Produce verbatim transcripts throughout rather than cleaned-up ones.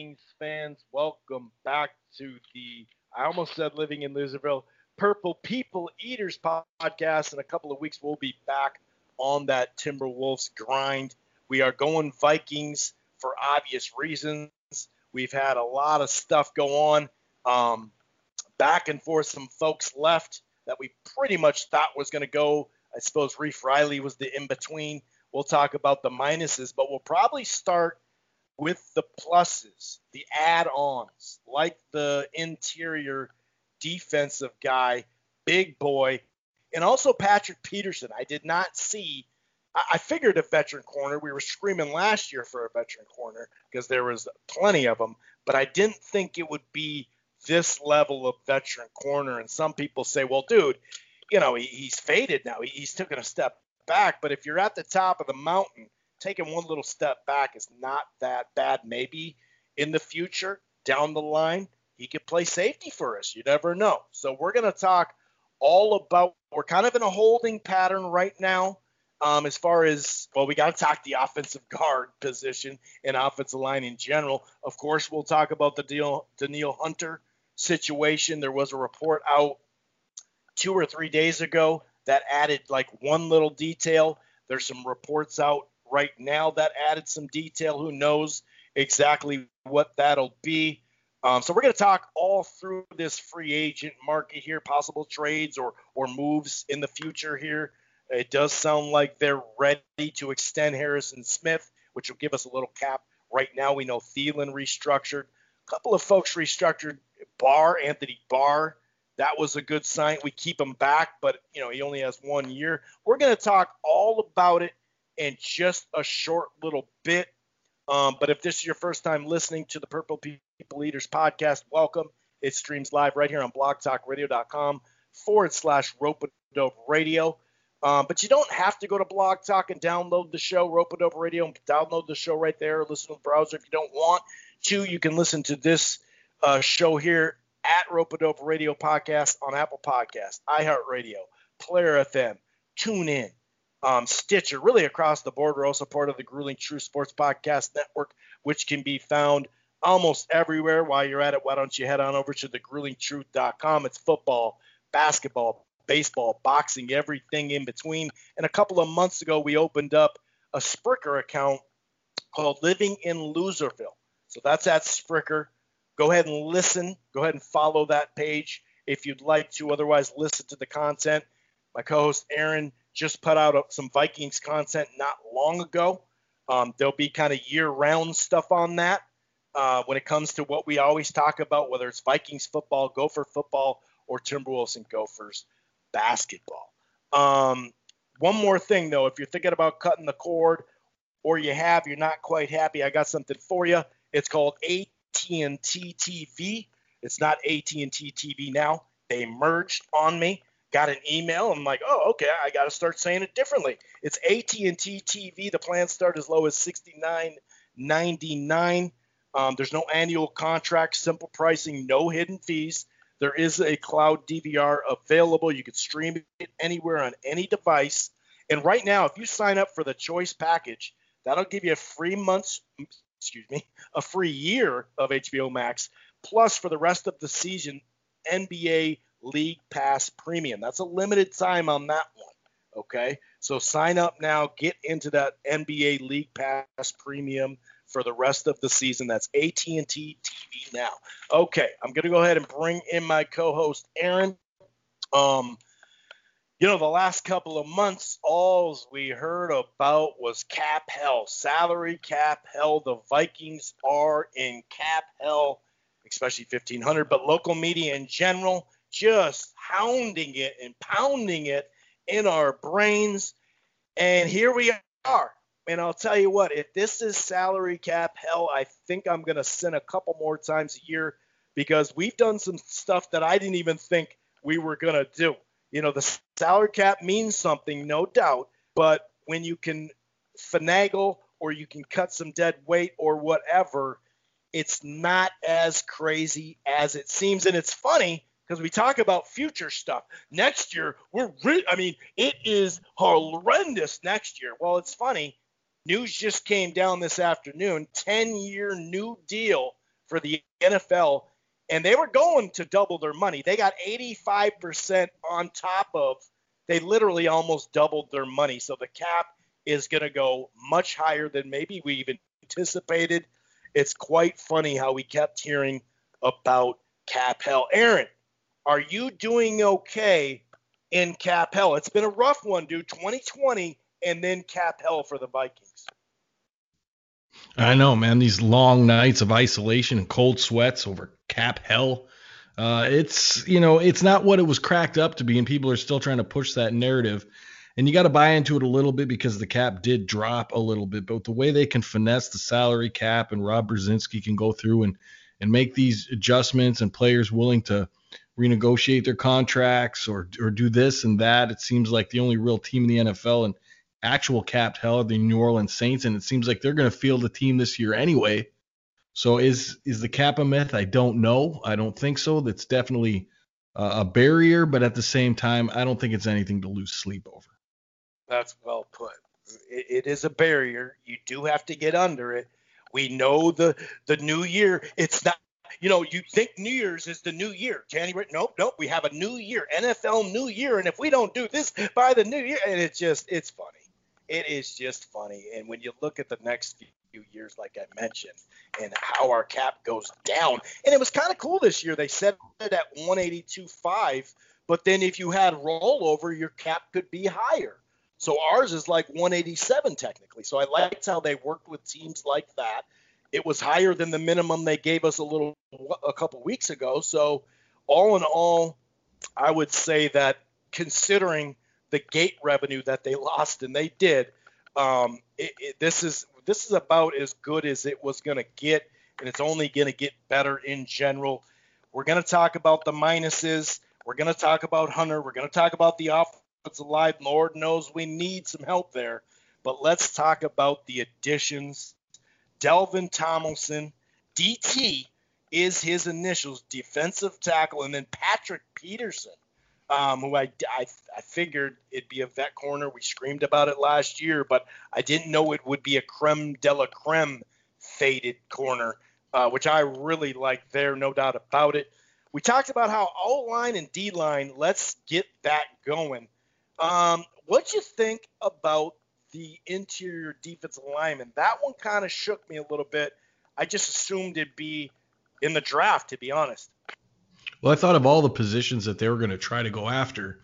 fans. Welcome back to the, I almost said Living in Loserville, Purple People Eaters podcast. In a couple of weeks, we'll be back on that Timberwolves grind. We are going Vikings for obvious reasons. We've had a lot of stuff go on. Um, back and forth, some folks left that we pretty much thought was going to go. I suppose Reef Riley was the in-between. We'll talk about the minuses, but we'll probably start with the pluses, the add-ons, like the interior defensive guy, big boy, and also Patrick Peterson. I did not see – I figured a veteran corner. We were screaming last year for a veteran corner because there was plenty of them, but I didn't think it would be this level of veteran corner. And some people say, well, dude, you know, he, he's faded now. He, he's taken a step back. But if you're at the top of the mountain, taking one little step back is not that bad. Maybe in the future, down the line, he could play safety for us. You never know. So we're going to talk all about – we're kind of in a holding pattern right now um, as far as – well, we got to talk the offensive guard position and offensive line in general. Of course, we'll talk about the deal, Danielle Hunter situation. There was a report out two or three days ago that added like one little detail. There's some reports out right now that added some detail. Who knows exactly what that'll be. Um, so we're going to talk all through this free agent market here, possible trades or or moves in the future here. It does sound like they're ready to extend Harrison Smith, which will give us a little cap. Right now we know Thielen restructured. A couple of folks restructured. Barr, Anthony Barr, that was a good sign. We keep him back, but, you know, he only has one year. We're going to talk all about it in just a short little bit. Um, but if this is your first time listening to the Purple People Eaters podcast, welcome. It streams live right here on blogtalkradio.com forward slash Rope-A-Dope Radio. Um, but you don't have to go to Blog Talk and download the show, Rope-A-Dope Radio, and download the show right there. Listen to the browser. If you don't want to, you can listen to this uh, show here at Rope-A-Dope Radio Podcast on Apple Podcasts, iHeartRadio, Player F M, TuneIn, um, Stitcher, really across the board. We're also part of the Grueling Truth Sports Podcast Network, which can be found almost everywhere. While you're at it, why don't you head on over to the grueling truth dot com. It's football, basketball, baseball, boxing, everything in between. And a couple of months ago, we opened up a Spreaker account called Living in Loserville. So that's at Spreaker. Go ahead and listen. Go ahead and follow that page if you'd like to. Otherwise, listen to the content. My co-host Aaron just put out some Vikings content not long ago. Um, there'll be kind of year-round stuff on that uh, when it comes to what we always talk about, whether it's Vikings football, Gopher football, or Timberwolves and Gophers basketball. Um, one more thing, though. If you're thinking about cutting the cord or you have, you're not quite happy, I got something for you. It's called A T and T T V. It's not A T and T T V now. They merged on me. Got an email. I'm like, oh, okay, I got to start saying it differently. It's A T and T T V. The plans start as low as sixty-nine ninety-nine. Um, there's no annual contract, simple pricing, no hidden fees. There is a cloud D V R available. You can stream it anywhere on any device. And right now, if you sign up for the choice package, that'll give you a free month's excuse me, a free year of H B O Max, plus for the rest of the season, N B A League Pass Premium. That's a limited time on that one, okay? So sign up now, get into that N B A League Pass Premium for the rest of the season. That's A T and T T V now. Okay, I'm going to go ahead and bring in my co-host, Aaron. Um, You know, the last couple of months, all we heard about was cap hell, salary cap hell. The Vikings are in cap hell, especially fifteen hundred, but local media in general just hounding it and pounding it in our brains. And here we are. And I'll tell you what, if this is salary cap hell, I think I'm going to sin a couple more times a year because we've done some stuff that I didn't even think we were going to do. You know, the salary cap means something, no doubt, but when you can finagle or you can cut some dead weight or whatever, it's not as crazy as it seems. And it's funny because we talk about future stuff. Next year, we're re- I mean, it is horrendous next year. Well, it's funny. News just came down this afternoon, ten-year new deal for the N F L, and they were going to double their money. They got eighty-five percent on top of, they literally almost doubled their money. So the cap is going to go much higher than maybe we even anticipated. It's quite funny how we kept hearing about cap hell. Aaron, are you doing okay in cap hell? It's been a rough one, dude. twenty twenty and then cap hell for the Vikings. I know, man. These long nights of isolation and cold sweats over cap hell. Uh, it's, you know, it's not what it was cracked up to be, and people are still trying to push that narrative. And you got to buy into it a little bit because the cap did drop a little bit. But the way they can finesse the salary cap, and Rob Brzezinski can go through and, and make these adjustments, and players willing to renegotiate their contracts or or do this and that, it seems like the only real team in the N F L and actual capped hell are the New Orleans Saints, and it seems like they're going to field the team this year anyway. So is is the cap a myth? I don't know. I don't think so. That's definitely uh, a barrier, but at the same time, I don't think it's anything to lose sleep over. That's well put. It, it is a barrier. You do have to get under it. We know the the new year. It's not, you know, you think New Year's is the new year. January. Nope, nope. We have a new year, N F L new year. And if we don't do this by the new year, and it's just, it's funny. It is just funny. And when you look at the next few years, like I mentioned, and how our cap goes down, and it was kind of cool this year. They set it at one eighty-two point five, but then if you had rollover, your cap could be higher. So ours is like one eighty-seven technically. So I liked how they worked with teams like that. It was higher than the minimum they gave us a little a couple weeks ago. So all in all, I would say that considering the gate revenue that they lost, and they did, um, it, it, this is this is about as good as it was going to get, and it's only going to get better in general. We're going to talk about the minuses. We're going to talk about Hunter. We're going to talk about the offensive line. Lord knows we need some help there. But let's talk about the additions. Delvin Tomlinson, D T is his initials, defensive tackle, and then Patrick Peterson, um, who I, I, I figured it'd be a vet corner. We screamed about it last year, but I didn't know it would be a creme de la creme faded corner, uh, which I really like there, no doubt about it. We talked about how O-line and D-line, let's get that going. Um, what'd you think about the interior defensive lineman? That one kind of shook me a little bit. I just assumed it'd be in the draft, to be honest. Well, I thought of all the positions that they were going to try to go after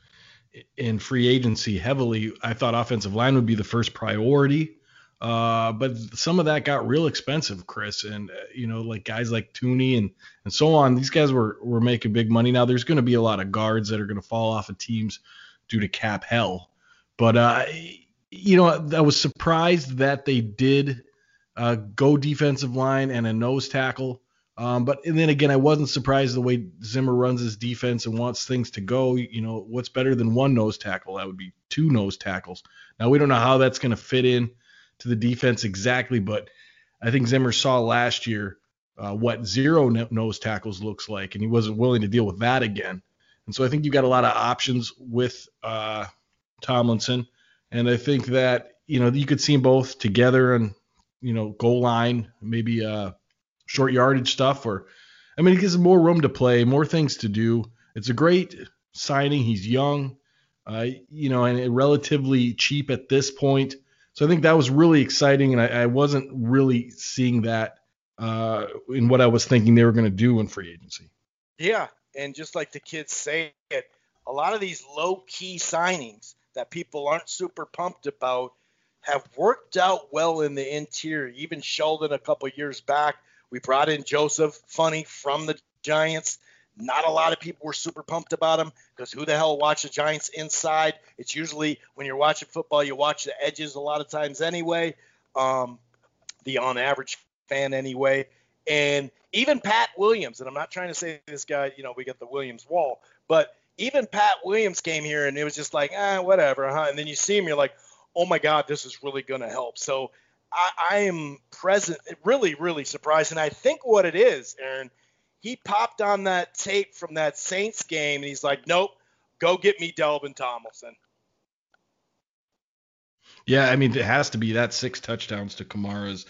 in free agency heavily. I thought offensive line would be the first priority. Uh, but some of that got real expensive, Chris. And, uh, you know, like guys like Tooney and, and so on, these guys were, were making big money. Now there's going to be a lot of guards that are going to fall off of teams due to cap hell. But, uh, you know, I was surprised that they did uh, go defensive line and a nose tackle. Um, but and then again, I wasn't surprised the way Zimmer runs his defense and wants things to go. You know, what's better than one nose tackle? That would be two nose tackles. Now, we don't know how that's going to fit in to the defense exactly, but I think Zimmer saw last year uh, what zero nose tackles looks like, and he wasn't willing to deal with that again. And so I think you've got a lot of options with uh, Tomlinson. And I think that, you know, you could see them both together and, you know, goal line, maybe uh, short yardage stuff. Or, I mean, it gives him more room to play, more things to do. It's a great signing. He's young, uh, you know, and relatively cheap at this point. So I think that was really exciting. And I, I wasn't really seeing that uh, in what I was thinking they were going to do in free agency. Yeah. And just like the kids say it, a lot of these low-key signings that people aren't super pumped about have worked out well in the interior. Even Sheldon a couple years back, we brought in Joseph Funny from the Giants. Not a lot of people were super pumped about him because who the hell watch the Giants inside? It's usually when you're watching football, you watch the edges a lot of times anyway, um, the on-average fan anyway. And even Pat Williams, and I'm not trying to say this guy, you know, we got the Williams wall, but even Pat Williams came here and it was just like, ah, whatever, huh? And then you see him, you're like, oh my God, this is really going to help. So I, I am present, really, really surprised. And I think what it is, Aaron, he popped on that tape from that Saints game and he's like, nope, go get me Delvin Tomlinson. Yeah, I mean, it has to be that six touchdowns to Kamara's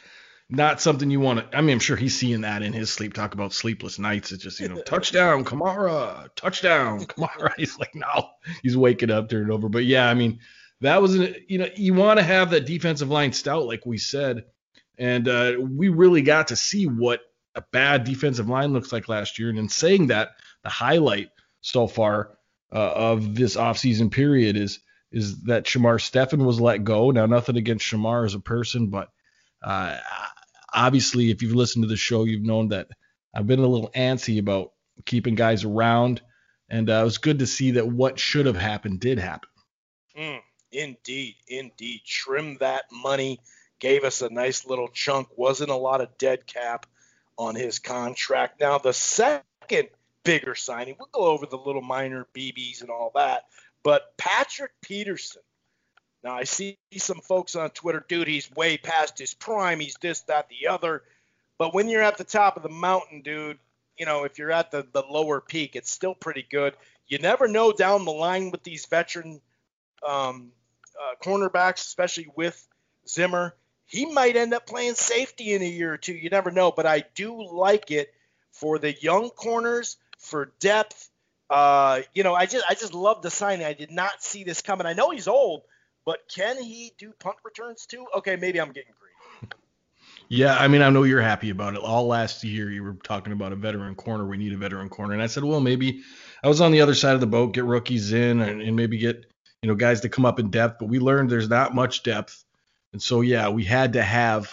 not something you want to. I mean, I'm sure he's seeing that in his sleep. Talk about sleepless nights. It's just, you know, touchdown, Kamara, touchdown, Kamara. He's like, no, he's waking up, turning over. But yeah, I mean, that was, an, you know, you want to have that defensive line stout, like we said. And uh, we really got to see what a bad defensive line looks like last year. And in saying that, the highlight so far uh, of this offseason period is is that Shamar Stephen was let go. Now, nothing against Shamar as a person, but uh, obviously, if you've listened to the show, you've known that I've been a little antsy about keeping guys around. And uh, it was good to see that what should have happened did happen. Mm, indeed, indeed. Trim that money. Gave us a nice little chunk. Wasn't a lot of dead cap on his contract. Now, the second bigger signing, we'll go over the little minor B Bs and all that, but Patrick Peterson. Now, I see some folks on Twitter, dude, he's way past his prime. He's this, that, the other. But when you're at the top of the mountain, dude, you know, if you're at the, the lower peak, it's still pretty good. You never know down the line with these veteran um, uh, cornerbacks, especially with Zimmer. He might end up playing safety in a year or two. You never know. But I do like it for the young corners, for depth. Uh, you know, I just I just love the signing. I did not see this coming. I know he's old, but can he do punt returns too? Okay, maybe I'm getting greedy. Yeah, I mean, I know you're happy about it. All last year you were talking about a veteran corner. We need a veteran corner. And I said, well, maybe I was on the other side of the boat, get rookies in and, and maybe get, you know, guys to come up in depth. But we learned there's not much depth. And so, yeah, we had to have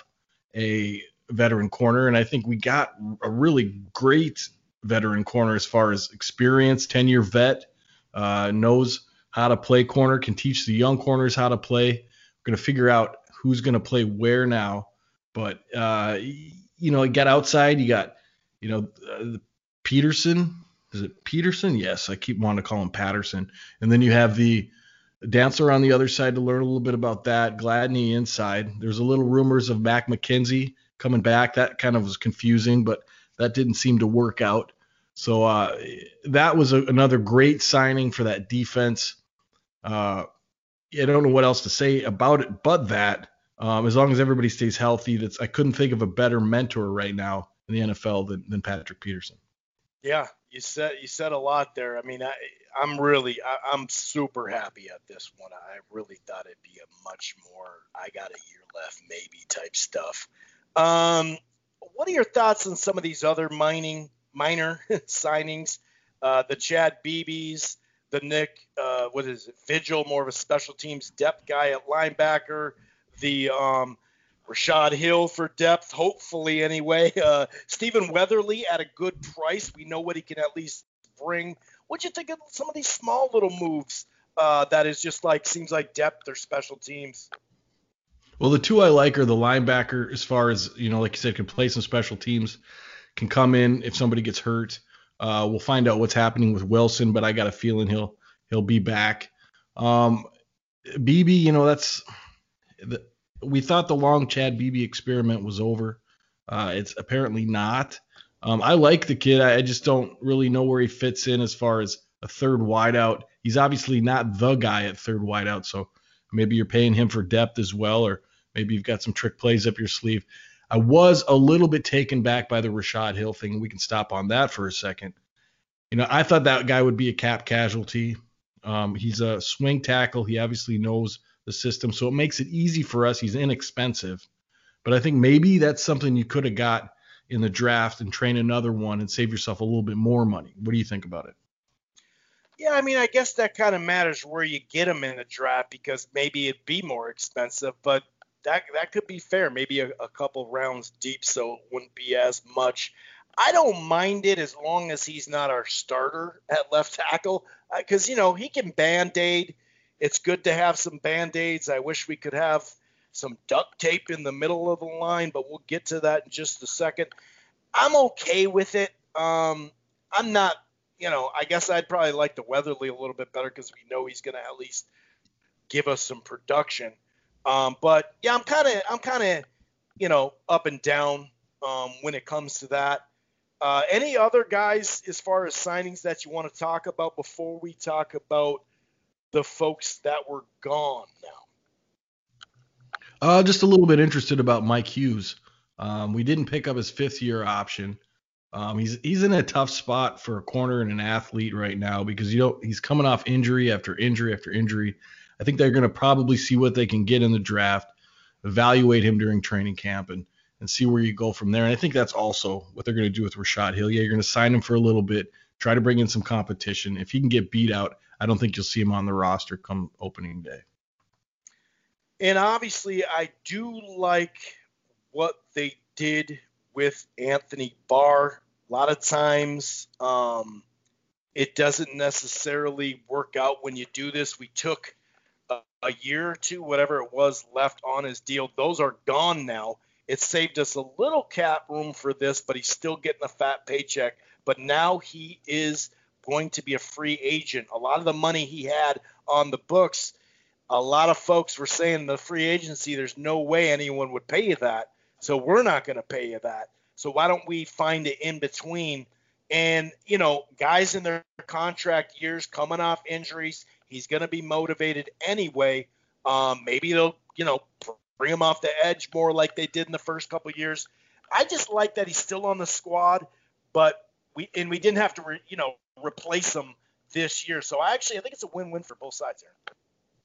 a veteran corner. And I think we got a really great veteran corner as far as experience, ten-year vet, uh, knows how to play corner, can teach the young corners how to play. We're going to figure out who's going to play where now. But, uh, you know, get outside. You got, you know, uh, Peterson. Is it Peterson? Yes, I keep wanting to call him Patterson. And then you have the Dancer on the other side to learn a little bit about that. Gladney inside. There's a little rumors of Mac McKenzie coming back. That kind of was confusing, but that didn't seem to work out. So uh, that was a, another great signing for that defense. Uh, I don't know what else to say about it, but that um, as long as everybody stays healthy, that's I couldn't think of a better mentor right now in the N F L than, than Patrick Peterson. Yeah, you said you said a lot there. I mean, I, I'm really I, I'm super happy at this one. I really thought it'd be a much more I got a year left maybe type stuff. Um, what are your thoughts on some of these other mining minor signings? Uh, the Chad Beebes, the Nick uh, what is it? Vigil, more of a special teams depth guy at linebacker. The um, Rashad Hill for depth, hopefully anyway. Uh, Stephen Weatherly at a good price. We know what he can at least bring. What'd you think of some of these small little moves uh, that is just like seems like depth or special teams? Well, the two I like are the linebacker as far as, you know, like you said, can play some special teams, can come in if somebody gets hurt. Uh, we'll find out what's happening with Wilson, but I got a feeling he'll he'll be back. Um, Beebe, you know, that's the, we thought the long Chad Beebe experiment was over. Uh, it's apparently not. Um, I like the kid. I, I just don't really know where he fits in as far as a third wideout. He's obviously not the guy at third wideout, so maybe you're paying him for depth as well, or maybe you've got some trick plays up your sleeve. I was a little bit taken back by the Rashad Hill thing. We can stop on that for a second. You know, I thought that guy would be a cap casualty. Um, he's a swing tackle. He obviously knows the system, so it makes it easy for us. He's inexpensive. But I think maybe that's something you could have got in the draft and train another one and save yourself a little bit more money. What do you think about it? Yeah, I mean, I guess that kind of matters where you get him in the draft because maybe it'd be more expensive, but that that could be fair. Maybe a, a couple rounds deep, so it wouldn't be as much. I don't mind it as long as he's not our starter at left tackle because, you know, he can Band-Aid. It's good to have some Band-Aids. I wish we could have some duct tape in the middle of the line, but we'll get to that in just a second. I'm okay with it. Um, I'm not, you know, I guess I'd probably like the Weatherly a little bit better because we know he's going to at least give us some production. Um, but yeah, I'm kind of, I'm kind of, you know, up and down um, when it comes to that. Uh, any other guys as far as signings that you want to talk about before we talk about the folks that were gone now? Uh, just a little bit interested about Mike Hughes. Um, we didn't pick up his fifth year option. Um, he's he's in a tough spot for a corner and an athlete right now because you know he's coming off injury after injury after injury. I think they're going to probably see what they can get in the draft, evaluate him during training camp, and and see where you go from there. And I think that's also what they're going to do with Rashad Hill. Yeah, you're going to sign him for a little bit, try to bring in some competition. If he can get beat out, I don't think you'll see him on the roster come opening day. And obviously, I do like what they did with Anthony Barr. A lot of times, um, it doesn't necessarily work out when you do this. We took a, a year or two, whatever it was, left on his deal. Those are gone now. It saved us a little cap room for this, but he's still getting a fat paycheck. But now he is going to be a free agent. A lot of the money he had on the books, a lot of folks were saying the free agency, there's no way anyone would pay you that. So we're not going to pay you that. So why don't we find it in between? And, you know, guys in their contract years coming off injuries, he's going to be motivated anyway. Um, maybe they'll, you know, bring him off the edge more like they did in the first couple of years. I just like that he's still on the squad, but we and we didn't have to, re, you know, replace him this year. So I actually I think it's a win-win for both sides here.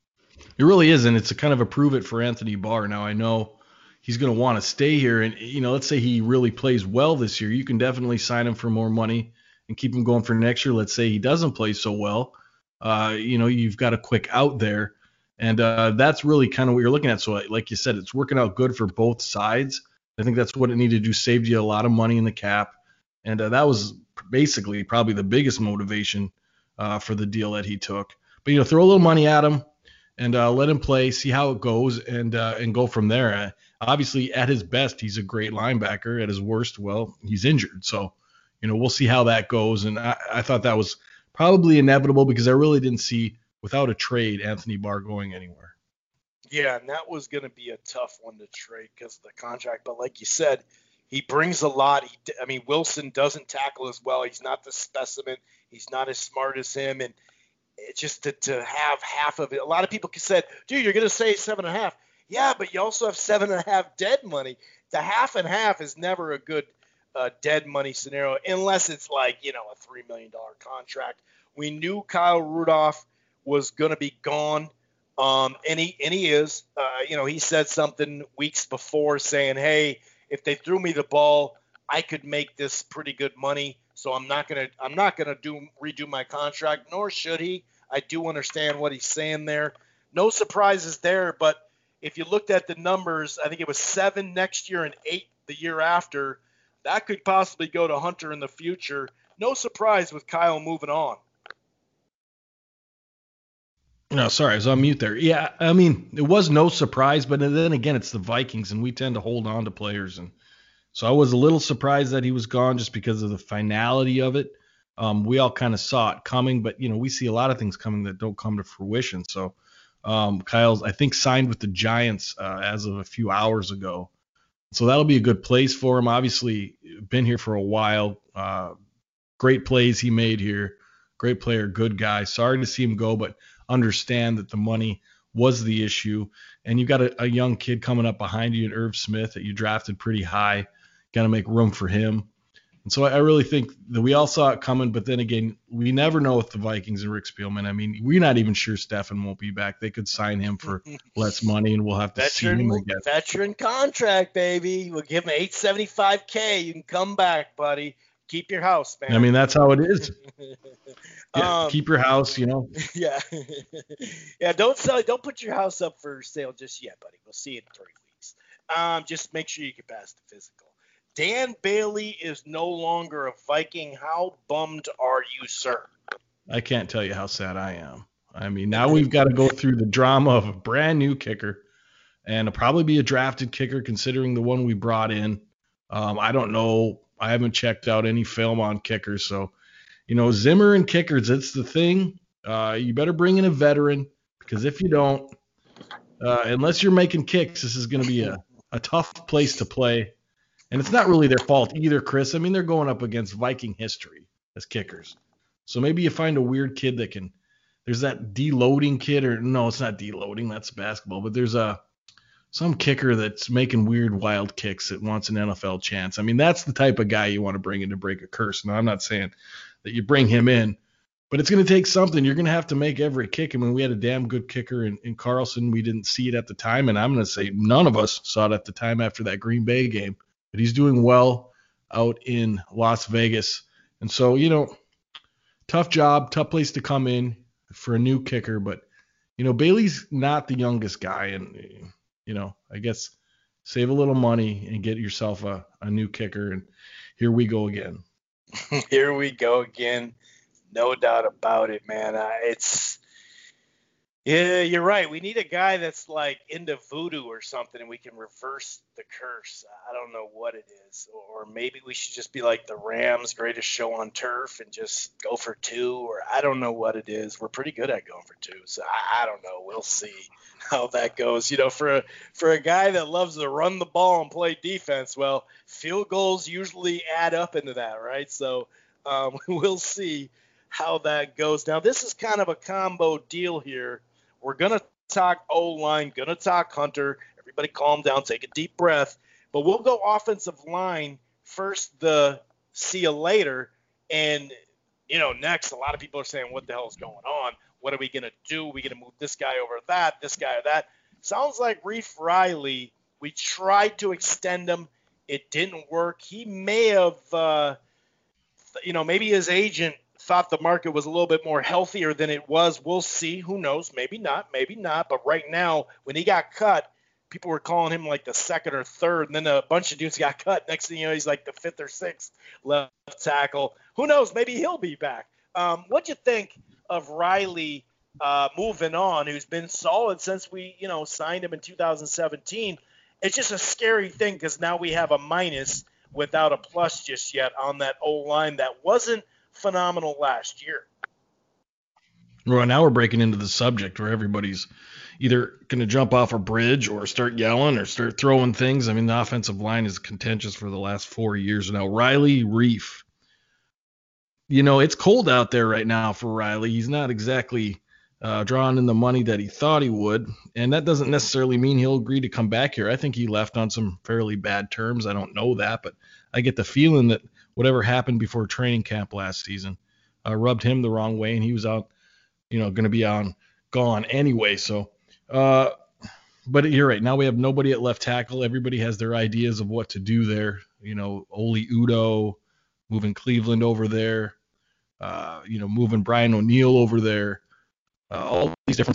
It really is, and it's a kind of a prove it for Anthony Barr. Now I know he's going to want to stay here, and you know, let's say he really plays well this year, you can definitely sign him for more money and keep him going for next year. Let's say he doesn't play so well, uh, you know, you've got a quick out there, and uh, that's really kind of what you're looking at. So, like you said, it's working out good for both sides. I think that's what it needed to do, saved you a lot of money in the cap, and uh, that was basically probably the biggest motivation uh, for the deal that he took. But you know, throw a little money at him and uh, let him play, see how it goes, and uh, and go from there. Uh, obviously, at his best, he's a great linebacker. At his worst, well, he's injured. So, you know, we'll see how that goes. And I, I thought that was probably inevitable because I really didn't see, without a trade, Anthony Barr going anywhere. Yeah, and that was going to be a tough one to trade because of the contract. But like you said, he brings a lot. He, I mean, Wilson doesn't tackle as well. He's not the specimen. He's not as smart as him. And it's just to, to have half of it. A lot of people said, dude, you're going to say seven and a half. Yeah, but you also have seven and a half dead money. The half and half is never a good uh, dead money scenario unless it's like, you know, a three million dollars contract. We knew Kyle Rudolph was going to be gone. Um, and he, and he is, uh, you know, he said something weeks before saying, hey, if they threw me the ball, I could make this pretty good money. So I'm not going to, I'm not going to do redo my contract, nor should he. I do understand what he's saying there. No surprises there, but if you looked at the numbers, I think it was seven next year and eight the year after. That could possibly go to Hunter in the future. No surprise with Kyle moving on. No, sorry, I was on mute there. Yeah, I mean, it was no surprise, but then again, it's the Vikings, and we tend to hold on to players. And so I was a little surprised that he was gone just because of the finality of it. Um, we all kind of saw it coming, but, you know, we see a lot of things coming that don't come to fruition. So um, Kyle's, I think, signed with the Giants uh, as of a few hours ago. So that'll be a good place for him. Obviously, been here for a while. Uh, great plays he made here. Great player, good guy. Sorry to see him go, but understand that the money was the issue. And you've got a, a young kid coming up behind you in Irv Smith that you drafted pretty high. Got to make room for him. And so I really think that we all saw it coming, but then again, we never know with the Vikings and Rick Spielman. I mean, we're not even sure Stefan won't be back. They could sign him for less money, and we'll have to veteran, see him again. Veteran contract, baby. We'll give him eight seventy-five K. You can come back, buddy. Keep your house, man. I mean, that's how it is. Yeah, um, keep your house, you know. Yeah. Yeah, don't sell don't put your house up for sale just yet, buddy. We'll see you in three weeks. Um, just make sure you can pass the physical. Dan Bailey is no longer a Viking. How bummed are you, sir? I can't tell you how sad I am. I mean, now we've got to go through the drama of a brand new kicker and it'll probably be a drafted kicker considering the one we brought in. Um, I don't know. I haven't checked out any film on kickers. So, you know, Zimmer and kickers, it's the thing. Uh, you better bring in a veteran because if you don't, uh, unless you're making kicks, this is going to be a, a tough place to play. And it's not really their fault either, Chris. I mean, they're going up against Viking history as kickers. So maybe you find a weird kid that can – there's that deloading kid or – no, it's not deloading. That's basketball. But there's a some kicker that's making weird wild kicks that wants an N F L chance. I mean, that's the type of guy you want to bring in to break a curse. Now, I'm not saying that you bring him in, but it's going to take something. You're going to have to make every kick. I mean, we had a damn good kicker in, in Carlson. We didn't see it at the time, and I'm going to say none of us saw it at the time after that Green Bay game. But he's doing well out in Las Vegas. And so, you know, tough job, tough place to come in for a new kicker. But, you know, Bailey's not the youngest guy, and you know, I guess save a little money and get yourself a, a new kicker. And here we go again. Here we go again. No doubt about it, man. Uh, it's, yeah, you're right. We need a guy that's like into voodoo or something, and we can reverse the curse. I don't know what it is. Or maybe we should just be like the Rams' greatest show on turf and just go for two. Or I don't know what it is. We're pretty good at going for two. So I, I don't know. We'll see how that goes. You know, for a, for a guy that loves to run the ball and play defense, well, field goals usually add up into that, right? So um, we'll see how that goes. Now, this is kind of a combo deal here. We're going to talk O-line, going to talk Hunter. Everybody calm down, take a deep breath. But we'll go offensive line first, the see you later. And, you know, next, a lot of people are saying, what the hell is going on? What are we going to do? Are we going to move this guy over that, this guy or that? Sounds like Reef Riley, we tried to extend him. It didn't work. He may have, uh, you know, maybe his agent thought the market was a little bit more healthier than it was. We'll see. Who knows? Maybe not. Maybe not. But right now, when he got cut, people were calling him like the second or third, and then a bunch of dudes got cut. Next thing you know, he's like the fifth or sixth left tackle. Who knows? Maybe he'll be back. Um, what'd you think of Riley uh, moving on, who's been solid since we, you know, signed him in two thousand seventeen? It's just a scary thing because now we have a minus without a plus just yet on that O-line that wasn't phenomenal last year. Well, now we're breaking into the subject where everybody's either going to jump off a bridge or start yelling or start throwing things. I mean, the offensive line is contentious for the last four years now. Riley Reef. You know, it's cold out there right now for Riley. He's not exactly uh, drawing in the money that he thought he would, and that doesn't necessarily mean he'll agree to come back here. I think he left on some fairly bad terms. I don't know that, but I get the feeling that whatever happened before training camp last season uh, rubbed him the wrong way, and he was out, you know, going to be on gone anyway. So, uh, but you're right. Now we have nobody at left tackle. Everybody has their ideas of what to do there. You know, Oli Udoh, moving Cleveland over there, uh, you know, moving Brian O'Neill over there, uh, all these different.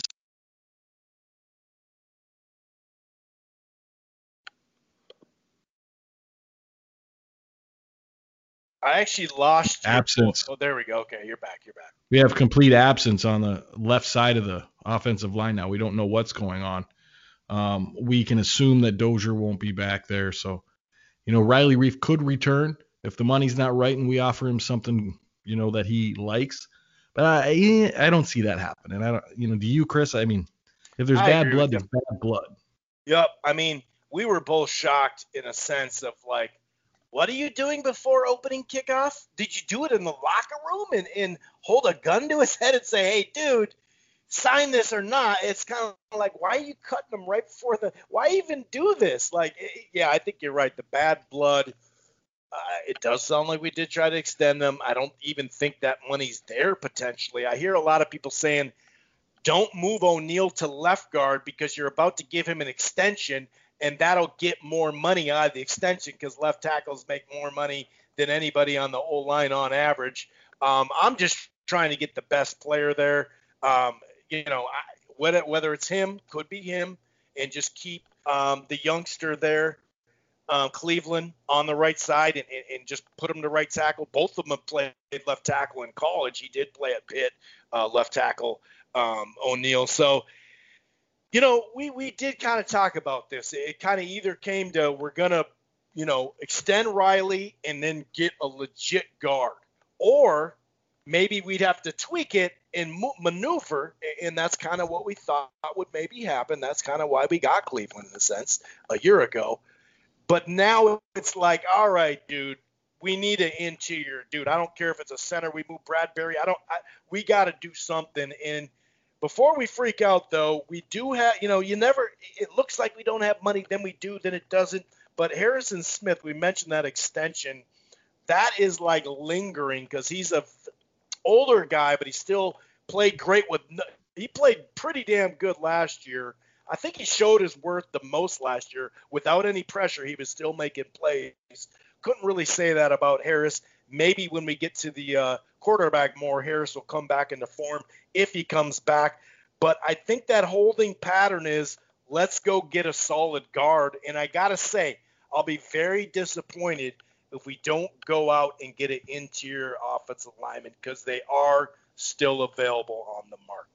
I actually lost your absence. Oh, there we go. Okay, you're back. You're back. We have complete absence on the left side of the offensive line now. We don't know what's going on. Um, we can assume that Dozier won't be back there. So, you know, Riley Reef could return if the money's not right and we offer him something, you know, that he likes. But I, I don't see that happening. I don't, you know, do you, Chris? I mean, if there's I bad agree blood, with there's bad blood. Yep. I mean, we were both shocked in a sense of like, what are you doing before opening kickoff? Did you do it in the locker room and, and hold a gun to his head and say, hey, dude, sign this or not? It's kind of like, why are you cutting him right before the – why even do this? Like, yeah, I think you're right. The bad blood, uh, it does sound like we did try to extend them. I don't even think that money's there potentially. I hear a lot of people saying, don't move O'Neill to left guard because you're about to give him an extension – and that'll get more money out of the extension because left tackles make more money than anybody on the O-line on average. Um, I'm just trying to get the best player there. Um, you know, I, whether, whether it's him, could be him, and just keep um, the youngster there, um, Cleveland, on the right side and, and, and just put him to right tackle. Both of them have played left tackle in college. He did play at Pitt, uh, left tackle, um, O'Neill. So, you know, we, we did kind of talk about this. It kind of either came to we're going to, you know, extend Riley and then get a legit guard. Or maybe we'd have to tweak it and maneuver, and that's kind of what we thought would maybe happen. That's kind of why we got Cleveland in a sense a year ago. But now it's like, all right, dude, we need an interior dude. I don't care if it's a center. We move Bradbury. I don't. I, we got to do something. And Before we freak out, though, we do have, you know, you never, it looks like we don't have money, then we do, then it doesn't. But Harrison Smith, we mentioned that extension. That is like lingering because he's a older guy, but he still played great with, he played pretty damn good last year. I think he showed his worth the most last year. Without any pressure, he was still making plays. Couldn't really say that about Harris. Maybe when we get to the uh, quarterback more, Harris will come back into form if he comes back. But I think that holding pattern is let's go get a solid guard. And I got to say, I'll be very disappointed if we don't go out and get an interior offensive lineman because they are still available on the market.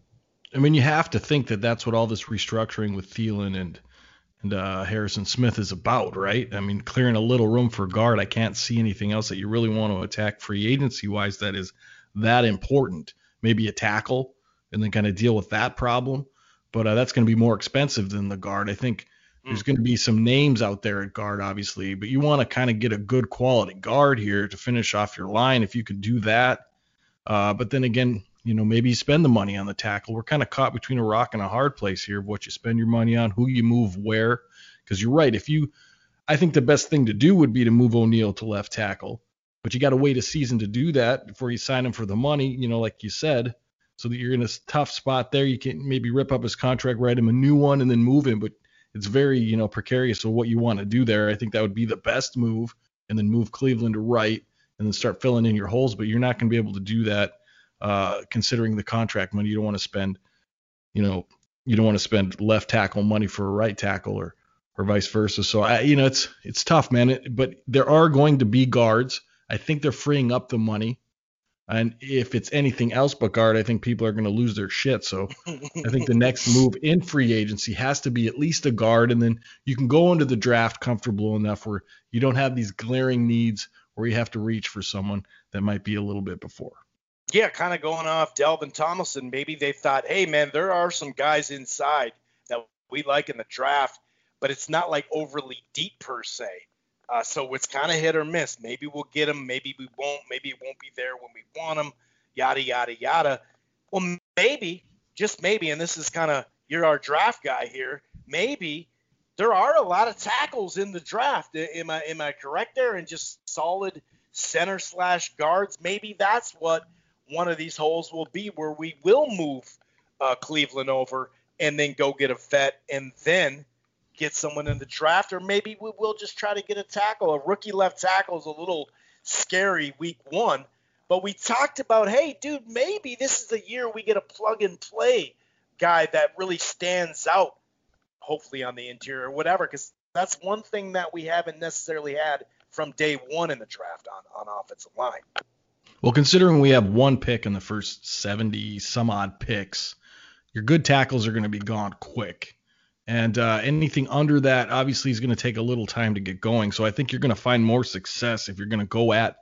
I mean, you have to think that that's what all this restructuring with Thielen and and uh, Harrison Smith is about, right? I mean, clearing a little room for guard. I can't see anything else that you really want to attack free agency wise that is that important. Maybe a tackle and then kind of deal with that problem, but uh, that's going to be more expensive than the guard. I think mm. there's going to be some names out there at guard, obviously, but you want to kind of get a good quality guard here to finish off your line if you could do that. Uh, but then again, you know, maybe you spend the money on the tackle. We're kind of caught between a rock and a hard place here of what you spend your money on, who you move where. Because you're right. If you, I think the best thing to do would be to move O'Neal to left tackle. But you got to wait a season to do that before you sign him for the money, you know, like you said, so that you're in a tough spot there. You can maybe rip up his contract, write him a new one, and then move him. But it's very, you know, precarious of what you want to do there. I think that would be the best move, and then move Cleveland to right and then start filling in your holes. But you're not going to be able to do that. Uh, considering the contract money, you don't want to spend, you know, you don't want to spend left tackle money for a right tackle or, or vice versa. So, I, you know, it's it's tough, man. It, but there are going to be guards. I think they're freeing up the money. And if it's anything else but guard, I think people are going to lose their shit. So I think the next move in free agency has to be at least a guard. And then you can go into the draft comfortable enough where you don't have these glaring needs where you have to reach for someone that might be a little bit before. Yeah, kind of going off Delvin Tomlinson. Maybe they thought, hey, man, there are some guys inside that we like in the draft, but it's not like overly deep per se. Uh, so it's kind of hit or miss. Maybe we'll get them. Maybe we won't. Maybe it won't be there when we want them, yada, yada, yada. Well, maybe, just maybe, and this is kind of, you're our draft guy here, maybe there are a lot of tackles in the draft. Am I, am I correct there? And just solid center slash guards. Maybe that's what one of these holes will be where we will move uh, Cleveland over and then go get a vet and then get someone in the draft. Or maybe we will just try to get a tackle. A rookie left tackle is a little scary week one. But we talked about, hey, dude, maybe this is the year we get a plug-and-play guy that really stands out, hopefully on the interior or whatever, because that's one thing that we haven't necessarily had from day one in the draft on, on offensive line. Well, considering we have one pick in the first seventy some odd picks, your good tackles are going to be gone quick. And uh, anything under that obviously is going to take a little time to get going. So I think you're going to find more success if you're going to go at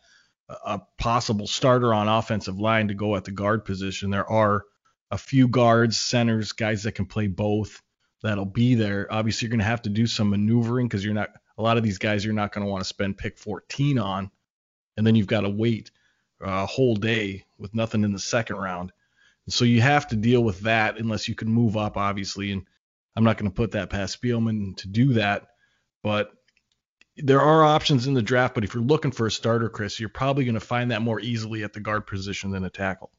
a possible starter on offensive line to go at the guard position. There are a few guards, centers, guys that can play both that'll be there. Obviously, you're going to have to do some maneuvering because you're not a lot of these guys you're not going to want to spend pick fourteen on. And then you've got to wait a whole day with nothing in the second round. And so you have to deal with that unless you can move up, obviously. And I'm not going to put that past Spielman to do that. But there are options in the draft. But if you're looking for a starter, Chris, you're probably going to find that more easily at the guard position than a tackle.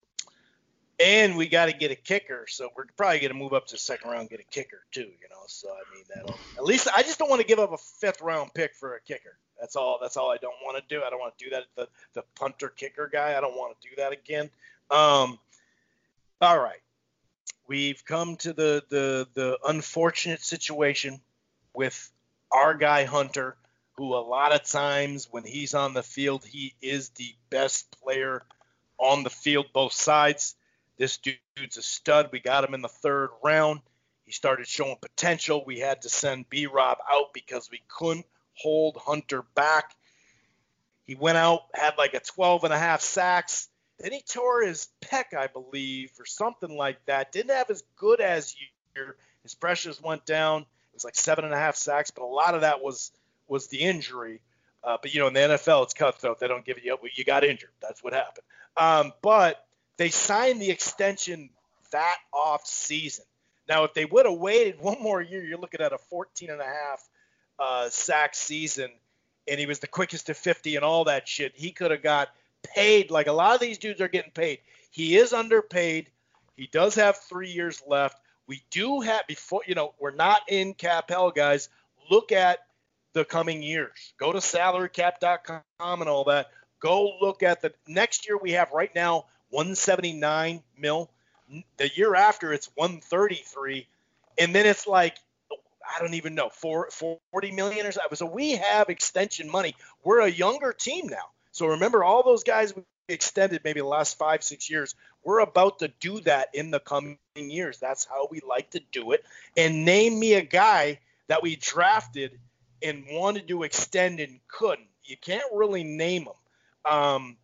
And we got to get a kicker. So we're probably going to move up to the second round and get a kicker too, you know. So, I mean, that'll – at least I just don't want to give up a fifth-round pick for a kicker. That's all That's all I don't want to do. I don't want to do that. The, the punter-kicker guy, I don't want to do that again. Um, all right. We've come to the, the, the unfortunate situation with our guy Hunter, who a lot of times when he's on the field, he is the best player on the field, both sides. This dude's a stud. We got him in the third round. He started showing potential. We had to send B-Rob out because we couldn't hold Hunter back. He went out, had like a twelve and a half sacks. Then he tore his pec, I believe, or something like that. Didn't have as good as year. His pressures went down. It was like seven and a half sacks, but a lot of that was was the injury. Uh, but, you know, in the N F L, it's cutthroat. They don't give you up. You got injured. That's what happened. Um, but they signed the extension that off season. Now, if they would have waited one more year, you're looking at a fourteen and a half uh, sack season, and he was the quickest to fifty and all that shit. He could have got paid like a lot of these dudes are getting paid. He is underpaid. He does have three years left. We do have before, you know, we're not in cap hell, guys. Look at the coming years. Go to salary cap dot com and all that. Go look at the next year we have right now one seventy-nine mil. The year after it's one thirty-three, and then it's like I don't even know four, forty million or so. So we have extension money. We're a younger team now. So remember all those guys we extended maybe the last five, six years. We're about to do that in the coming years. That's how we like to do it. And name me a guy that we drafted and wanted to extend and couldn't. You can't really name them. Um,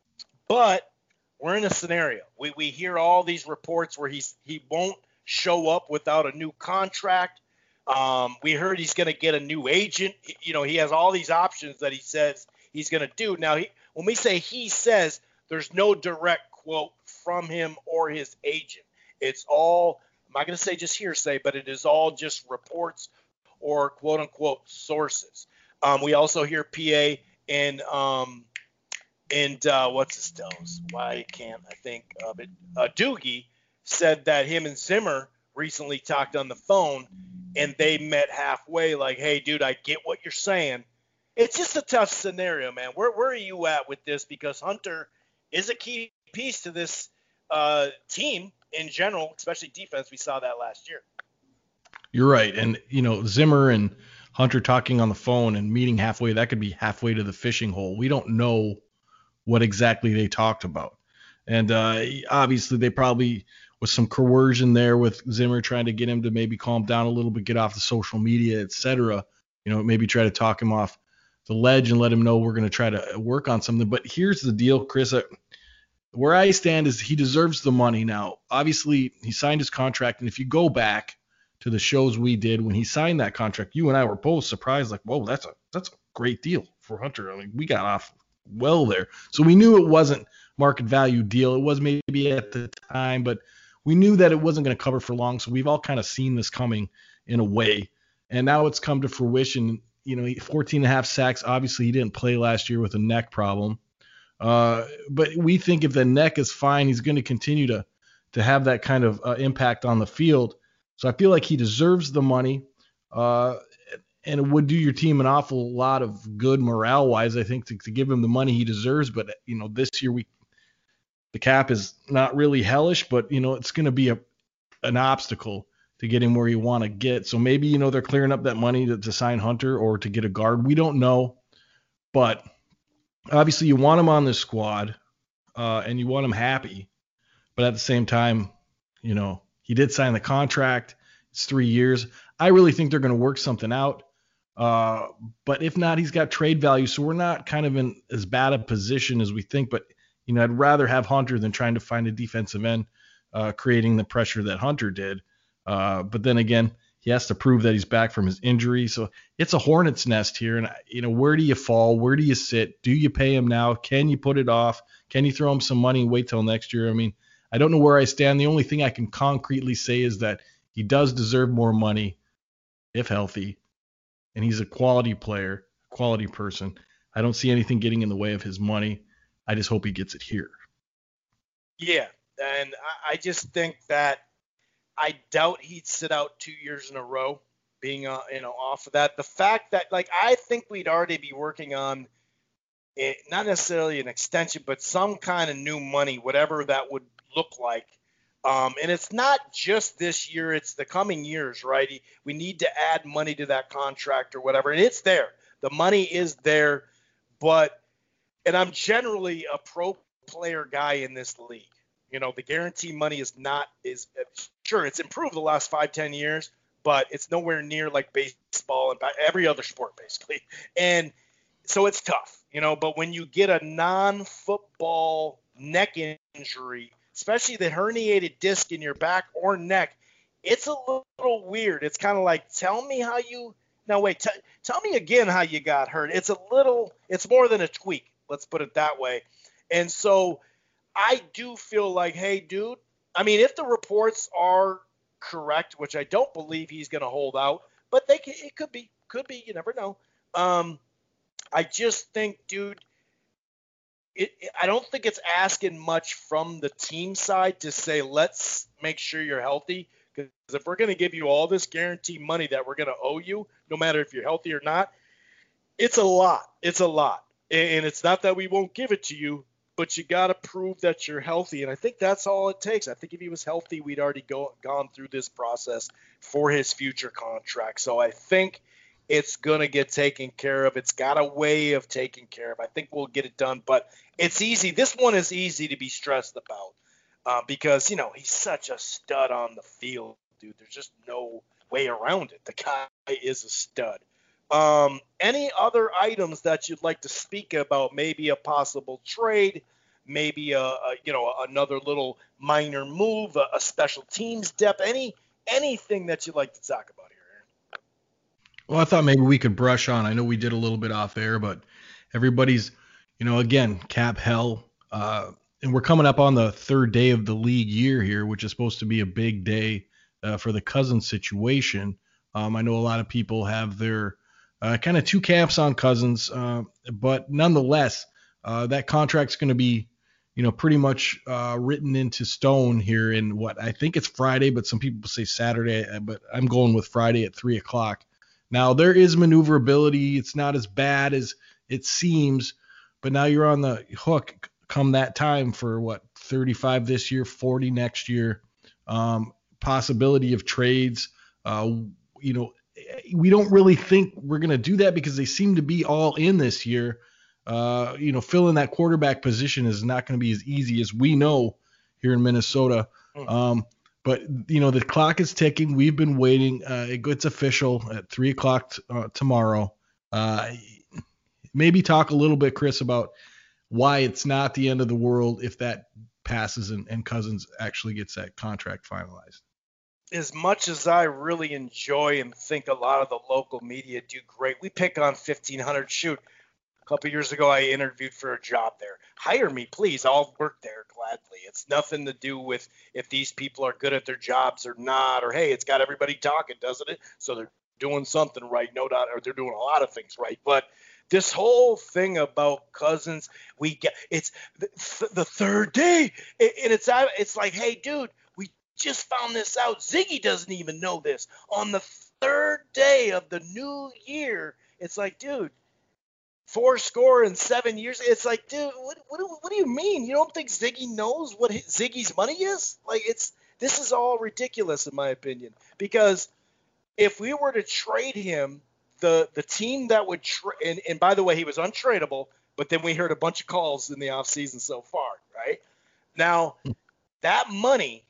but we're in a scenario. We we hear all these reports where he's he won't show up without a new contract. Um, we heard he's going to get a new agent. You know, he has all these options that he says he's going to do. Now, he, when we say he says, there's no direct quote from him or his agent. It's all, I'm not going to say just hearsay, but it is all just reports or quote unquote sources. Um, we also hear P A and um, and uh, what's his nose? Why can't I think of it? Uh, Doogie said that him and Zimmer recently talked on the phone, and they met halfway. Like, hey, dude, I get what you're saying. It's just a tough scenario, man. Where where are you at with this? Because Hunter is a key piece to this uh, team in general, especially defense. We saw that last year. You're right. And, you know, Zimmer and Hunter talking on the phone and meeting halfway, that could be halfway to the fishing hole. We don't know what exactly they talked about. And uh, obviously they probably was some coercion there with Zimmer trying to get him to maybe calm down a little bit, get off the social media, et cetera. You know, maybe try to talk him off the ledge and let him know we're going to try to work on something. But here's the deal, Chris. Uh, where I stand is he deserves the money now. Obviously, he signed his contract, and if you go back to the shows we did when he signed that contract, you and I were both surprised, like, whoa, that's a that's a great deal for Hunter. I mean, we got off well there. So we knew it wasn't market value deal. It was maybe at the time, but we knew that it wasn't going to cover for long. So we've all kind of seen this coming in a way. And now it's come to fruition. You know, fourteen and a half sacks. Obviously, he didn't play last year with a neck problem. Uh, but we think if the neck is fine, he's going to continue to to have that kind of uh, impact on the field. So I feel like he deserves the money, uh, and it would do your team an awful lot of good morale-wise, I think, to, to give him the money he deserves. But, you know, this year we the cap is not really hellish, but, you know, it's going to be a an obstacle to get him where you want to get. So maybe, you know, they're clearing up that money to, to sign Hunter or to get a guard. We don't know. But obviously you want him on this squad, uh, and you want him happy. But at the same time, you know, he did sign the contract. It's three years. I really think they're going to work something out. Uh, but if not, he's got trade value. So we're not kind of in as bad a position as we think. But, you know, I'd rather have Hunter than trying to find a defensive end, uh, creating the pressure that Hunter did. Uh, but then again, he has to prove that he's back from his injury. So it's a hornet's nest here. And, you know, where do you fall? Where do you sit? Do you pay him now? Can you put it off? Can you throw him some money and wait till next year? I mean, I don't know where I stand. The only thing I can concretely say is that he does deserve more money if healthy. And he's a quality player, quality person. I don't see anything getting in the way of his money. I just hope he gets it here. Yeah. And I just think that I doubt he'd sit out two years in a row being, uh, you know, off of that. The fact that, like, I think we'd already be working on it, not necessarily an extension, but some kind of new money, whatever that would look like. Um, and it's not just this year, it's the coming years, right? We need to add money to that contract or whatever. And it's there. The money is there. But, and I'm generally a pro player guy in this league. You know, the guarantee money is not, is sure, it's improved the last five, ten years, but it's nowhere near like baseball and every other sport, basically. And so it's tough, you know, but when you get a non-football neck injury, especially the herniated disc in your back or neck, it's a little weird. It's kind of like, tell me how you, no, wait, t- tell me again how you got hurt. It's a little, it's more than a tweak. Let's put it that way. And so I do feel like, hey, dude, I mean, if the reports are correct, which I don't believe he's going to hold out, but they can, it could be, could be, you never know. Um, I just think, dude, it, it, I don't think it's asking much from the team side to say, let's make sure you're healthy. Because if we're going to give you all this guaranteed money that we're going to owe you, no matter if you're healthy or not, it's a lot. It's a lot. And it's not that we won't give it to you, but you got to prove that you're healthy. And I think that's all it takes. I think if he was healthy, we'd already go, gone through this process for his future contract. So I think it's going to get taken care of. It's got a way of taking care of. I think we'll get it done. But it's easy. This one is easy to be stressed about uh, because, you know, he's such a stud on the field, dude. There's just no way around it. The guy is a stud. Um, any other items that you'd like to speak about? Maybe a possible trade, maybe a, a you know another little minor move, a, a special teams depth. Any anything that you'd like to talk about here, Aaron? Well, I thought maybe we could brush on. I know we did a little bit off air, but everybody's, you know, again, cap hell, uh, and we're coming up on the third day of the league year here, which is supposed to be a big day uh, for the Cousins situation. Um, I know a lot of people have their Uh, kind of two camps on Cousins, uh, but nonetheless, uh, that contract's going to be, you know, pretty much uh, written into stone here in what I think it's Friday, but some people say Saturday, but I'm going with Friday at three o'clock. Now there is maneuverability; it's not as bad as it seems, but now you're on the hook come that time for what thirty-five this year, forty next year, um, possibility of trades, uh, you know. We don't really think we're going to do that because they seem to be all in this year. Uh, you know, filling that quarterback position is not going to be as easy as we know here in Minnesota. Um, but, you know, the clock is ticking. We've been waiting. Uh, it, it's official at three o'clock t- uh, tomorrow. Uh, maybe talk a little bit, Chris, about why it's not the end of the world if that passes and, and Cousins actually gets that contract finalized. As much as I really enjoy and think a lot of the local media do great, we pick on fifteen hundred. Shoot, a couple of years ago I interviewed for a job there. Hire me, please. I'll work there gladly. It's nothing to do with if these people are good at their jobs or not, or hey, it's got everybody talking, doesn't it? So they're doing something right, no doubt, or they're doing a lot of things right. But this whole thing about Cousins, we get it's the, the third day, and it's it's like, hey, dude. Just found this out. Ziggy doesn't even know this. On the third day of the new year, it's like, dude, four score in seven years. It's like, dude, what, what, what do you mean? You don't think Ziggy knows what his, Ziggy's money is? Like, it's this is all ridiculous in my opinion. Because if we were to trade him, the the team that would trade, and, and by the way, he was untradeable, but then we heard a bunch of calls in the offseason so far, right? Now, that money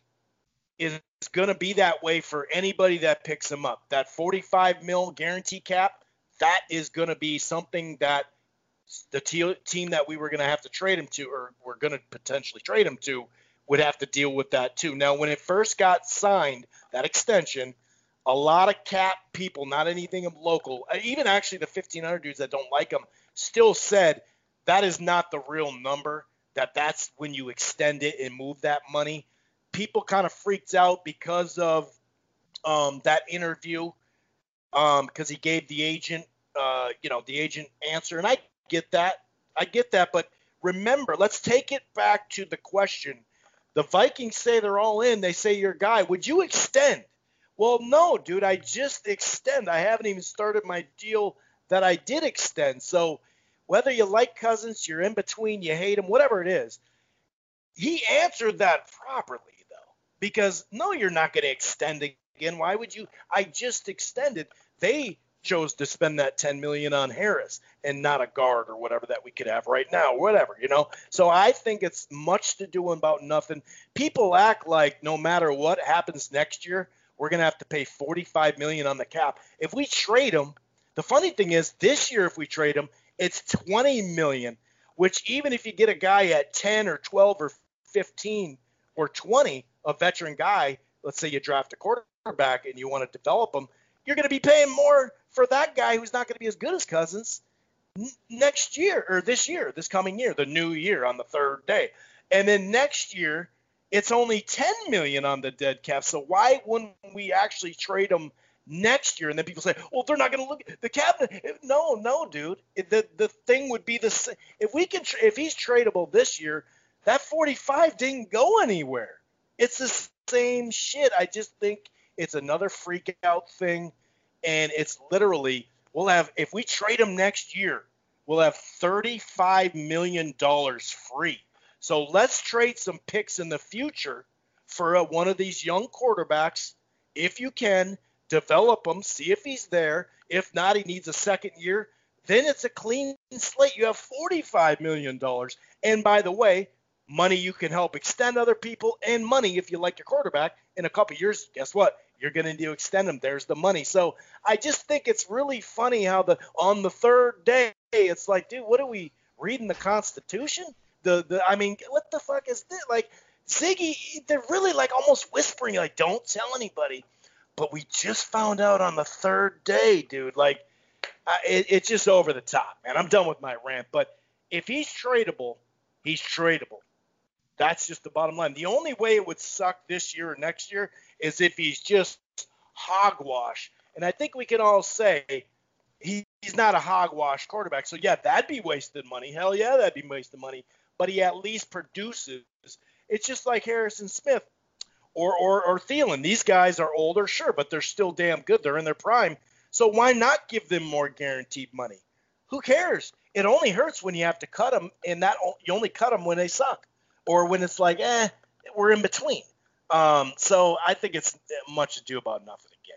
is going to be that way for anybody that picks him up. That forty-five mil guarantee cap, that is going to be something that the te- team that we were going to have to trade him to, or we're going to potentially trade him to, would have to deal with that too. Now, when it first got signed, that extension, a lot of cap people, not anything of local, even actually the fifteen hundred dudes that don't like him, still said that is not the real number, that that's when you extend it and move that money. People kind of freaked out because of um, that interview, um, because he gave the agent, uh, you know, the agent answer. And I get that. I get that. But remember, let's take it back to the question. The Vikings say they're all in. They say your guy. Would you extend? Well, no, dude. I just extend. I haven't even started my deal that I did extend. So whether you like Cousins, you're in between, you hate him, whatever it is, he answered that properly. Because, no, you're not going to extend again. Why would you? I just extended. They chose to spend that ten million dollars on Harris and not a guard or whatever that we could have right now, whatever, you know. So I think it's much to do about nothing. People act like no matter what happens next year, we're going to have to pay forty-five million dollars on the cap. If we trade him, the funny thing is this year if we trade him, it's twenty million dollars, which even if you get a guy at ten or twelve or fifteen or twenty, a veteran guy, let's say you draft a quarterback and you want to develop him, you're going to be paying more for that guy who's not going to be as good as Cousins n- next year or this year, this coming year, the new year on the third day. And then next year, it's only ten million dollars on the dead cap. So why wouldn't we actually trade him next year? And then people say, well, they're not going to look at the cap. No, no, dude. The the thing would be the same. If we can, if he's tradable this year, that forty-five didn't go anywhere. It's the same shit. I just think it's another freak out thing, and it's literally we'll have if we trade him next year, we'll have thirty-five million dollars free. So let's trade some picks in the future for uh, one of these young quarterbacks. If you can, develop him, see if he's there. If not, he needs a second year. Then it's a clean slate. You have forty-five million dollars. And by the way, money you can help extend other people, and money if you like your quarterback. In a couple years, guess what? You're going to need to extend them. There's the money. So I just think it's really funny how the on the third day, it's like, dude, what are we reading the Constitution? The, the I mean, what the fuck is this? Like, Ziggy, they're really like almost whispering, like, don't tell anybody. But we just found out on the third day, dude. Like, I, it, it's just over the top, man. I'm done with my rant. But if he's tradable, he's tradable. That's just the bottom line. The only way it would suck this year or next year is if he's just hogwash. And I think we can all say he, he's not a hogwash quarterback. So, yeah, that'd be wasted money. Hell yeah, that'd be wasted money. But he at least produces. It's just like Harrison Smith or, or or Thielen. These guys are older, sure, but they're still damn good. They're in their prime. So why not give them more guaranteed money? Who cares? It only hurts when you have to cut them, and that you only cut them when they suck or when it's like, eh, we're in between. Um, so I think it's much ado about nothing again,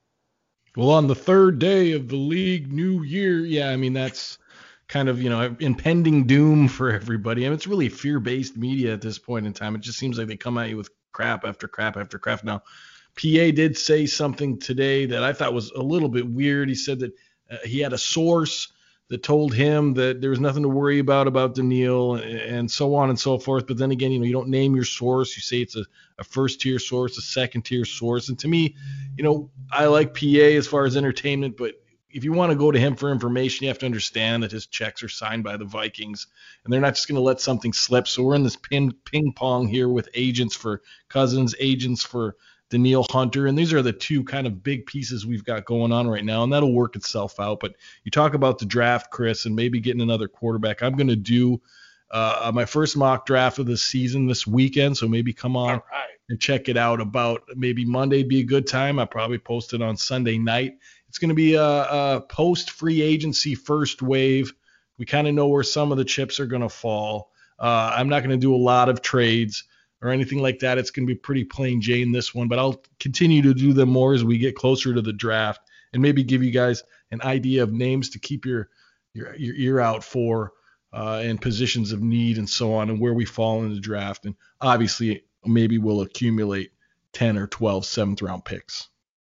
dude. Well, on the third day of the league new year, yeah, I mean, that's kind of, you know, impending doom for everybody. I mean, it's really fear-based media at this point in time. It just seems like they come at you with crap after crap after crap. Now, P A did say something today that I thought was a little bit weird. He said that uh, he had a source that told him that there was nothing to worry about about Danielle and, and so on and so forth. But then again, you know, you don't name your source. You say it's a, a first-tier source, a second-tier source. And to me, you know, I like P A as far as entertainment, but if you want to go to him for information, you have to understand that his checks are signed by the Vikings, and they're not just going to let something slip. So we're in this ping, ping pong here with agents for Cousins, agents for Danielle Hunter, and these are the two kind of big pieces we've got going on right now, and that'll work itself out. But you talk about the draft, Chris, and maybe getting another quarterback. I'm going to do uh, my first mock draft of the season this weekend, so maybe come on All right. and check it out. About maybe Monday'd be a good time. I'll probably post it on Sunday night. It's going to be a, a post-free agency first wave. We kind of know where some of the chips are going to fall. Uh, I'm not going to do a lot of trades or anything like that. It's going to be pretty plain Jane this one, but I'll continue to do them more as we get closer to the draft and maybe give you guys an idea of names to keep your your, your ear out for uh, and positions of need and so on and where we fall in the draft. And obviously, maybe we'll accumulate ten or twelve seventh-round picks.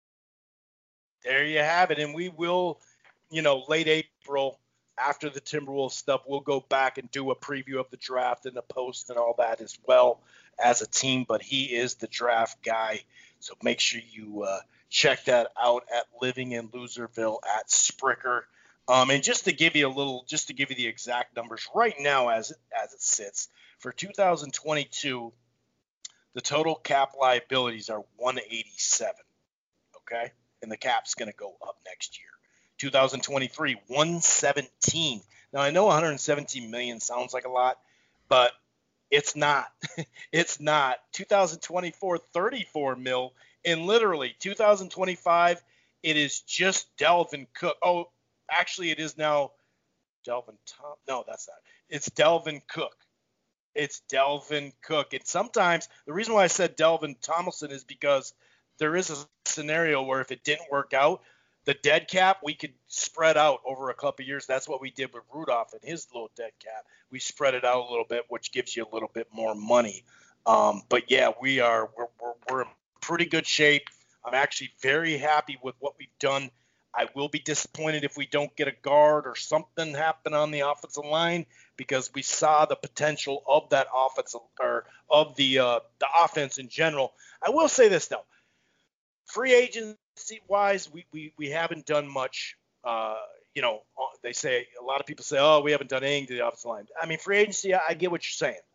There you have it. And we will, you know, late April after the Timberwolves stuff, we'll go back and do a preview of the draft and the post and all that as well as a team. But he is the draft guy. So make sure you uh, check that out at Living in Loserville at Spricker. Um, and just to give you a little, just to give you the exact numbers right now as it, as it sits for two thousand twenty-two, the total cap liabilities are one eighty-seven. Okay. And the cap's going to go up next year. two thousand twenty-three, one seventeen. Now, I know one hundred seventeen million sounds like a lot, but it's not. It's not. two thousand twenty-four, thirty-four mil. And literally, two thousand twenty-five, it is just Dalvin Cook. Oh, actually, it is now Dalvin Tom. No, that's not. It's Dalvin Cook. It's Dalvin Cook. And sometimes the reason why I said Dalvin Tomlinson is because there is a scenario where if it didn't work out, the dead cap we could spread out over a couple of years. That's what we did with Rudolph and his little dead cap. We spread it out a little bit, which gives you a little bit more money. Um, but yeah, we are we're, we're, we're in pretty good shape. I'm actually very happy with what we've done. I will be disappointed if we don't get a guard or something happen on the offensive line because we saw the potential of that offensive or of the uh, the offense in general. I will say this though. Free agency-wise, we, we, we haven't done much. Uh, you know, they say – a lot of people say, oh, we haven't done anything to the offensive line. I mean, free agency, I, I get what you're saying.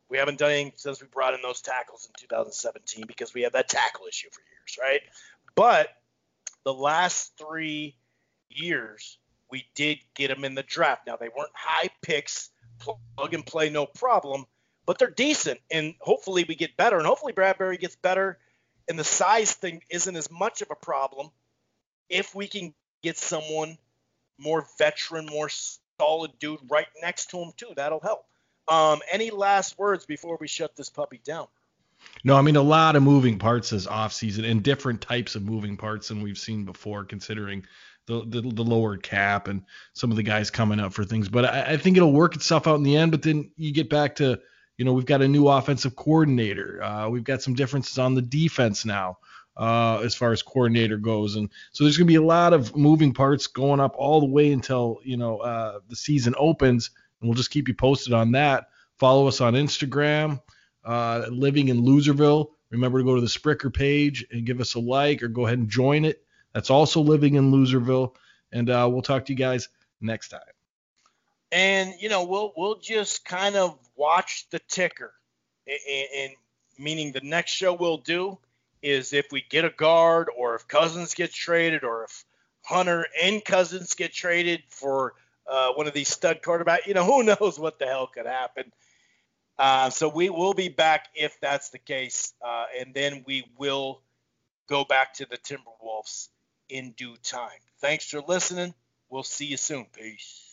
We haven't done anything since we brought in those tackles in two thousand seventeen because we had that tackle issue for years, right? But the last three years, we did get them in the draft. Now, they weren't high picks, plug and play, no problem, but they're decent, and hopefully we get better, and hopefully Bradbury gets better, and the size thing isn't as much of a problem if we can get someone more veteran, more solid dude right next to him too. That'll help. Um, any last words before we shut this puppy down? No, I mean, a lot of moving parts this offseason and different types of moving parts than we've seen before, considering the, the the lower cap and some of the guys coming up for things. But I, I think it'll work itself out in the end. But then you get back to, you know, we've got a new offensive coordinator. Uh, we've got some differences on the defense now uh, as far as coordinator goes. And so there's going to be a lot of moving parts going up all the way until, you know, uh, the season opens. And we'll just keep you posted on that. Follow us on Instagram. Uh, living in Loserville. Remember to go to the Spricker page and give us a like or go ahead and join it. That's also Living in Loserville. And uh, we'll talk to you guys next time. And, you know, we'll we'll just kind of watch the ticker. And, and meaning the next show we'll do is if we get a guard or if Cousins gets traded or if Hunter and Cousins get traded for uh, one of these stud quarterbacks. You know, who knows what the hell could happen. Uh, so we will be back if that's the case, uh, and then we will go back to the Timberwolves in due time. Thanks for listening. We'll see you soon. Peace.